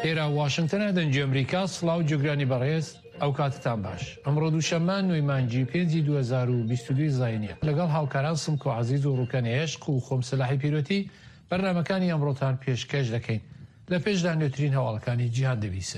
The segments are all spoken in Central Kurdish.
ئێرە واشنگتنە دەنجی ئەمریکا سڵاو جوگرانی بەڕێز ئەو کاتتان باش ئەمڕۆ دووشەممە 9 مانگی 2022 زاینە لەگەڵ هاوکاران سمک و عەزیز و ڕووکەنی عێشق و خۆم سلاحی پیرۆتی بەرنامەکانی ئەمڕۆتان پێشکەش دەکەین لە پێشدا نوێترین هەواڵەکانی جیهان دەبیسن.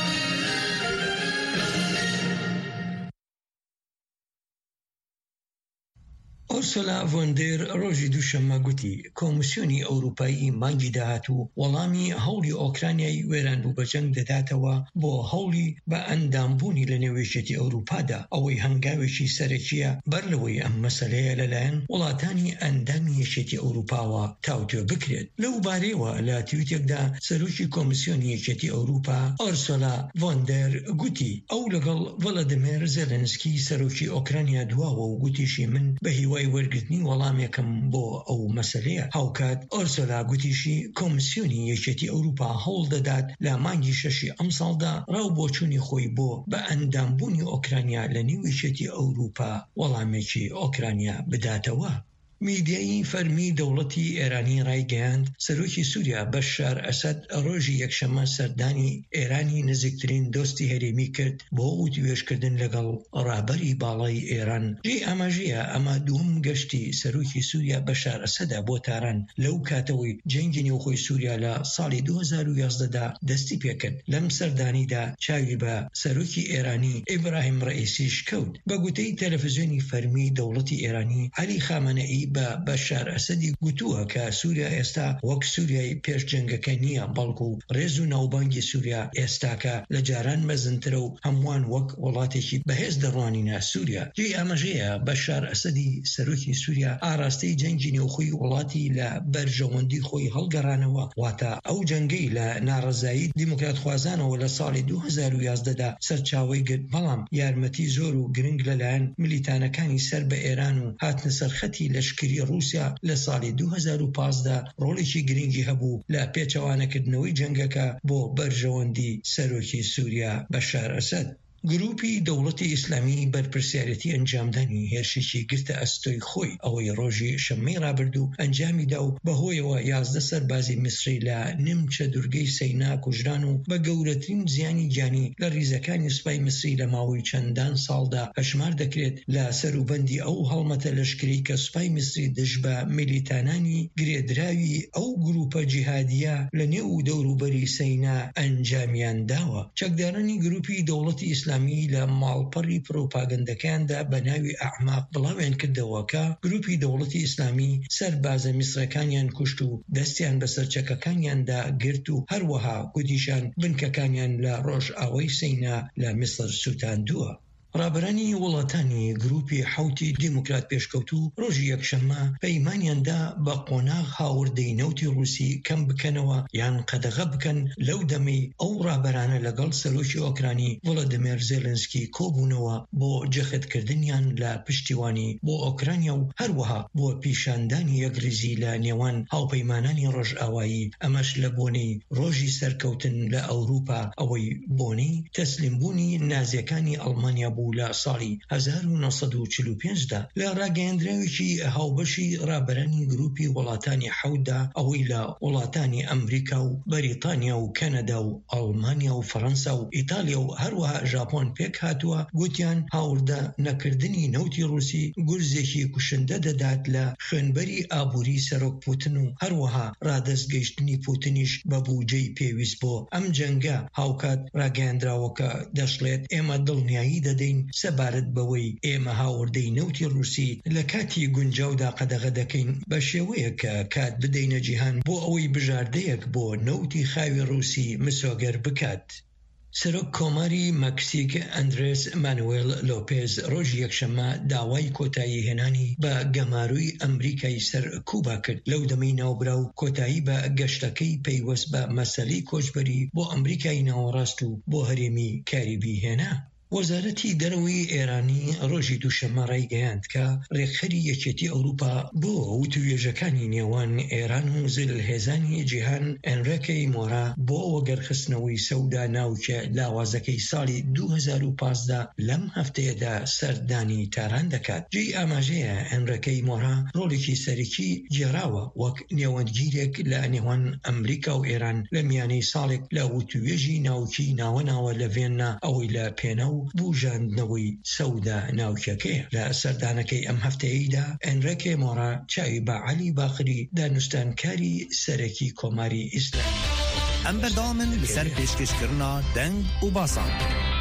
ئۆرسولا ڤۆن دێر ڕۆژی دووشەممە گوتی کۆمیسیۆنی ئەوروپایی مانگی داهاتوو وەڵامی هەوڵی ئۆکرانیای وێرانبوو بە جەنگ دەداتەوە بۆ هەوڵی بە ئەندامبوونی لە نێوێژێتی ئەوروپادا ئەوەی هەنگاوێکی سەرەکیە بەر لەوەی ئەم مەسەلەیە لەلایەن وڵاتانی ئەندامی یەکێتی ئەوروپاوە تاوتوێ بکرێت. لەو بارەیەوە لە تویتێکدا سەرۆکی کۆمیسیۆنی یەکێتی ئەوروپا ئۆرسولا ڤۆن دێر گوتی ئەو لەگەڵ ڤڵەدیمیر زێلێنسکی سەرۆکی ئۆکرانیا دواوە و گوتیشی من بە هیوای وەرگرتنی وەڵامێکم بۆ ئەو مەسەلەیە. هاوکات ئۆرسولا گوتیشی کۆمیسیۆنی یەکێتی ئەوروپا هەوڵ دەدات لە مانگی 6 ئەم ساڵدا ڕاوبۆچوونی خۆی بۆ بە ئەندامبوونی ئۆکرانیا لە نێو یەکێتی ئەوروپا وەڵامێکی ئۆکرانیا بداتەوە. میدیایی فەرمی دەوڵەتی ئێرانی ڕایگەیاند سەرۆکی سووریا بەشار ئەسەد ڕۆژی یەکشەممە سەردانی ئێرانی نزیکترین دۆستی هەرێمی کرد بۆ وتوێژکردن لەگەڵ ڕابەری باڵای ئێران. ژێ ئاماژەیە ئەمە دووەم گەشتی سەرۆکی سووریا بەشار ئەسەدە بۆ تاران لەو کاتەوەی جەنگی نێوخۆی سووریا لە ساڵی 2011دا دەستی پێکرد. لەم سەردانیدا چاوی بە سەرۆکی ئێرانی ئیبراهیم ڕئیسیش کەوت. بە گوتەی تەلەڤیزیۆنی فەرمی دەوڵەتی ئێرانی عەلی خامەنەئی بە بەشار ئەسەدی گوتووە کە سووریا ئێستا وەک سووریای پێشجەنگەکە نییە بەڵکو ڕێز و ناوبانگی سووریا ئێستاکە لە جاران مەزنترە و هەمووان وەک وڵاتێکی بەهێز دەڕوانینە سووریا. جێ ئەمەژەیە بەشار ئەسەدی سەرۆکی سووریا ئاراستەی جەنگی نێوخۆی وڵاتی لە بەرژەوەندی خۆی هەڵگەڕانەوە واتە ئەو جەنگەی لە ناڕەزایی دیموکراتخوازانەوە لە ساڵی 2011دا سەرچاوەی گرت بەڵام یارمەتی زۆر و گرنگ لەلایەن ملیتانەکانی سەر بە ئێران و هاتنە سەرخەتی لەشکری رووسیا لە ساڵی 2015دا ڕۆڵێکی گرنگی هەبوو لە پێچەوانەکردنەوەی جەنگەکە بۆ بەرژەوەندی سەرۆکی سووریا بەشار ئەسەد. گروپی دەوڵەتی ئیسلامی بەرپرسیارەتی ئەنجامدانی هێرشێکی گرتە ئەستۆی خۆی ئەوەی ڕۆژی شەممەی ڕابردوو ئەنجامیدا و بەهۆیەوە 11 سەربازی میسری لە نیمچە دوورگەی سەینا کوژران و بە گەورەترین زیانی گیانی لە ریزەکانی سوپای میسری لە ماوەی چەندان ساڵدا هەژمار دەکرێت لە سەروبەندی ئەو هەڵمەتە لەشکری کە سوپای میسری دژ بە میلیتانانی گرێدراوی ئەو گروپە جیهادیە لە نێو دەوروبەری سەینا ئەنجامیان داوە. چەکدارانی گروپی دەوڵەتی ئیسلامی لە ماڵپەڕی پرۆپاگەندەکاندا بە ناوی ئەعماق بڵاویان کردەوە کە گروپی دەوڵەتی ئیسلامی سەربازە میسرەکانیان کوشت و دەستیان بەسەر چەکەکانیاندا گرت و هەروەها گوتیشان بنکەکانیان لە ڕۆژئاوای سەینا لە میسر سوتاندووە. ڕابەرانی وڵاتانی گروپی حوتی دیموکرات پێشکەوتوو ڕۆژی یەکشەممە پەیمانیاندا بە قۆناغ هاوردەی نەوتی ڕووسی کەم بکەنەوە یان قەدەغە بکەن لەو دەمەی ئەو ڕابەرانە لەگەڵ سەرۆکی ئۆکرانی ڤڵەدیمیر زێلێنسکی کۆبوونەوە بۆ جەختکردنیان لە پشتیوانی بۆ ئۆکرانیا و هەروەها بۆ پیشاندانی یەکریزی لە نێوان هاوپەیمانانی ڕۆژئاوایی. ئەمەش لە بۆنەی ڕۆژی سەرکەوتن لە ئەوروپا ئەوەی بۆنەی تەسلیمبوونی نازیەکانی ئەڵمانیا لە ساڵی 1945دا لە ڕاگەیاندراوێکی هاوبەشی ڕابەرانی گروپی وڵاتانی حەوتدا ئەوەی لە وڵاتانی ئەمریکا و بەریتانیا و کەنەدا و ئەڵمانیا و فەڕەنسا و ئیتالیا و هەروەها ژاپۆن پێک هاتووە گوتیان هاوردە نەکردنی نەوتی ڕووسی گورزێکی کوشندە دەدات لە خوێنبەری ئابووری سەرۆک پوتین و هەروەها ڕادەستگەیشتنی پوتینیش بە بوجەی پێویست بۆ ئەم جەنگە. هاوکات ڕاگەیاندراوەکە دەشڵێت ئێمە دڵنیایی دەدەین سەبارەت بەوەی ئێمە هاوردەی نەوتی ڕووسی لە کاتی گونجاودا قەدەغە دەکەین بە شێوەیە کە کات بدەینە جیهان بۆ ئەوەی بژاردەیەک بۆ نەوتی خاوی ڕووسی مسۆگەر بکات. سەرۆک کۆماری مەکسیک ئەندرێس مانوێل لۆپێز ڕۆژی یەکشەممە داوای کۆتایی هێنانی بە گەماروی ئەمریکای سەر کوبا کرد. لەو دەمەی ناوبراو کۆتایی بە گەشتەکەی پەیوەست بە مەسەلەی کۆچبەری بۆ ئەمریکای ناوەڕاست و بۆ هەرێمی کاریبی هێنا. وەزارەتی دەرەوەی ئێرانی ڕۆژی دووشەممە ڕایگەیاند کە ڕێکخەری یەکێتی ئەوروپا بۆ وتووێژەکانی نێوان ئێران و زلهێزانی جیهان ئەنریکۆ مۆرا بۆ وەگەرخستنەوەی سەودا ناوچە لاوازەکەی ساڵی 2015 لەم هەفتەیەدا سەردانی تاران دەکات. جێی ئاماژەیە ئەنریکۆ مۆرا ڕۆڵێکی سەرەکی گێڕاوە وەک نێوەندگیرێک لە نێوان ئەمریکا و ئێران لە میانەی ساڵێک لە وتووێژی ناوکی ناوەناوە لە ڤێننا ئەوەی لە پێنە و بوژاندنەوەی سەودا ناوچەکەیە. لە سەردانەکەی ئەم هەفتەیەدا ئەنریکۆ مۆرا چاوی بە عەلی باقری دانوستانکاری سەرەکی کۆماری ئیسلامی ئەم بەردەوامن لەسەر پێشکەشکردنا دەنگ و باسان.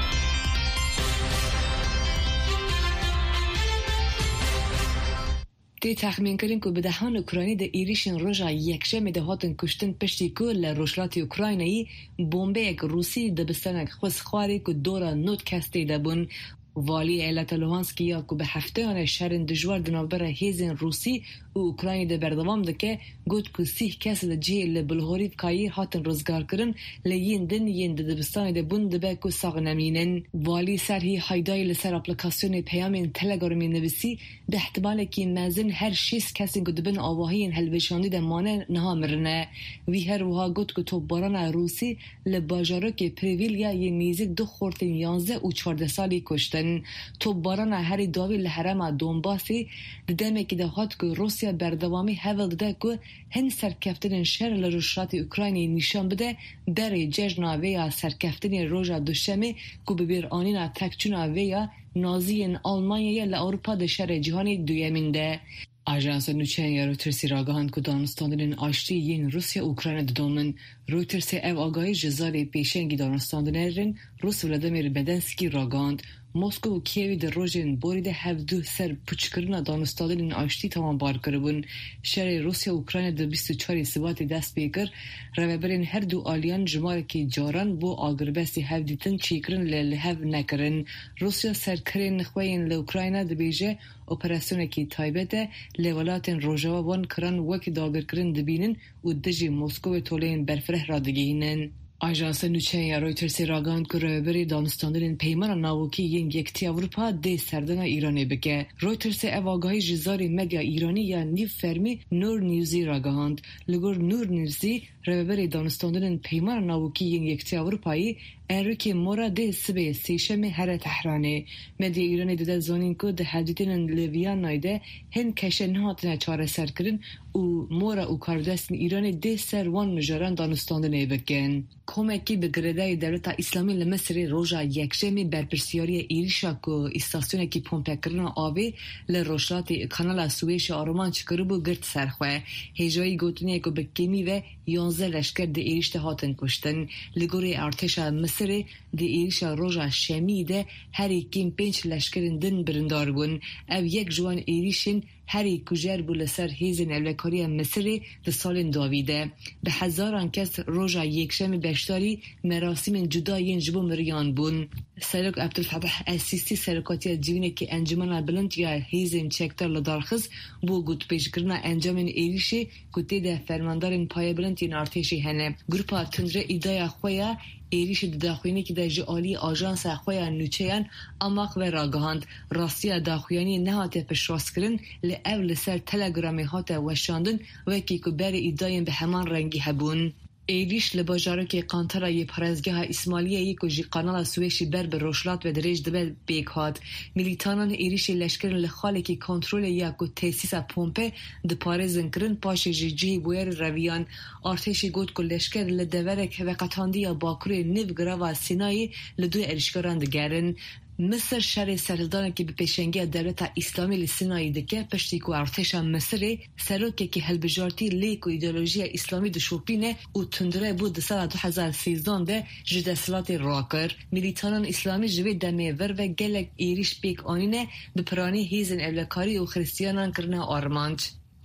تی تخمین کردن که بدهان اوکراینی در ایریشن روژا یکشنبه ده هاتن کشتن پشتی که لروشلاتی اوکراینایی بمبه یک روسی دبستانک خوزخواری که دورا نوت کسته دبون. والی ایالت لوهانسک یا که به هفته آن شهرن دجوار دنابر هیزن روسی و اوکراینی ده بردوام ده که گوت که 30 کس ده جه لبلغوریف کایر هاتن رزگار کرن لیین دن یین ده دبستان ده بون ده به که ساق نمینن. والی سرهی حیدای لسر اپلیکاسیون پیامین تلگرامی نویسی به احتمال که مازن هر 6 کسی که دبن آواهین هلوشاندی ده مانه نها مرنه. وی هر وها گوت که توباران روسی لباجارک پریویلیا یه نیزک 2 خورتن 11 و 14 سالی کشتن. توباران هری داوی لحرم دونباسی ددمه که ده هات که روسیا بردوامی هول ده که هن سرکفتن شهر لروشلاتی اوکراینی نشان بده در جشن ویا سرکفتن روژا دوشنبه که ببیر آنینا تکچون ویا نازی آلمانیا لأوروپا ده شهر جهانی دویمین ده. آژانس نوچه رویترز راگاهند که دانستاندن آشتی یین روسیا اوکراین دادن. رویترز او آگاهی جزاری پیشنگی دانستاندنرن روس ولادیمیر بدنسکی راگاهند. مسکو و کیوی در روژن بوریده 17 سر پوچکرنا دانستاندن آشتی تمام بار کربون. شهر روسیا اوکراین در 24 سبات دست بیکر روابرین هر دو آلیان جماره که جاران بو آگربستی هفدیتن چیکرن لهو نکرن. روسیا سرکرین نخوین لوکراین در بیجه اپراسیون که تایبته لولاتن روژاوا وان کرن وکی داگر کرن دبینن و دجی مسکو تولین برفره را دگینن. آژانس نوچه رویترز راگاند که روبری دانستاندن پیمان ناوکی یکتی اروپا ده سردن ایرانی بگه. رویترز اواگاهی جزاری مدیا ایرانی یا نیو فرمی نور نیوزی راگاند. لگور نور نیوزی روبری دانستاندن پیمان ناوکی یکتی اروپایی انریکو مورا ده سبه سیشم هر تهرانه. مدیا ایرانی ده زانین که ده حدیدن لیویان نایده هن کشن هاتنه چاره سر کرن و مورا و کاردستن ایرانی ده سر وان مجاران دانستاندنه بگن. کمکی به گردای دولت اسلامی لمصر روژا یکشنبه برپرسیاری ایریشا که استاسیون کی پمپ کردن آبی لروشلات کانال سوئیش آرمان چکرو بو گرد سرخواه. هجایی گوتنی که به کمی و 11 لشکر ده ایریشت هاتن کشتن. لگوری ارتش مصر ده ایریشا روژا شمیده هری کم 5 لشکرین دن برندار بون. او یک جوان ایریشن هری کجر بو لسر هیزن اولکاری مصری ده سال داویده. به هزاران کس روژا یکشنبه بشتاری مراسم جدای جبو مریان بون. سرک عبدالفتاح السیسی سرکاتی جیونه که انجمن بلند یا هیزن چکتر لدارخز بو گوت پیش کرنا انجام ایریشی گوتی ده فرماندارن پای بلند این ارتشی هنه. گروپا تندره ایدای خویا ایریش داخوینی که در جعالی آژانس خویا نوچهان اماق و راگاهند. راستی داخویانی نهاته پشراس کرن لأول سر تلگرامی هاته وشاندن وکی که بر ایداین به همان رنگی هبون. ایریش لباجاره که قانتره یه پرزگاه اسمالیه یک و جی قانال سویشی بر روشلات و دریج دبل بیگ هات. میلیتانان ایریش لشکر لخاله که کنترول یک و تیسیس پومپه ده پارزن کرن پاش جی بویر رویان. ارتش گوت که لشکر لدورک و قطاندی یا باکروی نیو گراو سینایی لدو ارشکاران دگرن. مصر شهر سردانه که به پیشنگی دولت اسلامی لسینایی دکه پشتی که ارتش مصری سروکه که هلبجارتی لیک و ایدئولوژی اسلامی دشوپینه و تندره بود سال 2013 ده جدسلات راکر. میلیتانان اسلامی جوی دمیور و گلک ایریش بیک آنینه به پرانی هیزن اولکاری و خریستیانان کرنه آرمانج.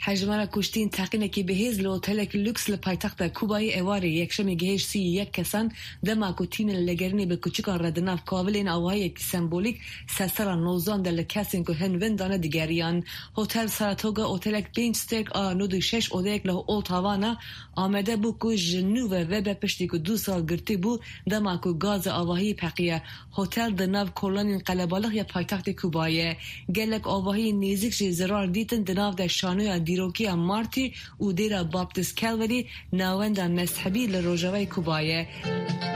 حجمارا کشتین تقینه که بهیز لوتلک لوکس لپایتخت کوبای اواری یکشمی گهش 31 کسان دما کو تیم لگرنی به کوچکان ردناف کاولین اوهای سمبولیک سسرا نوزان دل کسین که هنوین دانه دیگریان هتل ساراتوگا هتلک بینسترک نود 6 اودک له اولد هاوانا آمده بو کو جنوب و به پشتی کو 2 سال گرتی بو دما کو گاز آواهی پقیه هتل دناو کلون قلبالغ یا پایتخت کوبای گلک آواهی نزدیک زرار دیتن دناو د شانو دیروکی مارتی و دیرا باپتیست کالوری ناوند مذهبی لروجاوی کوبای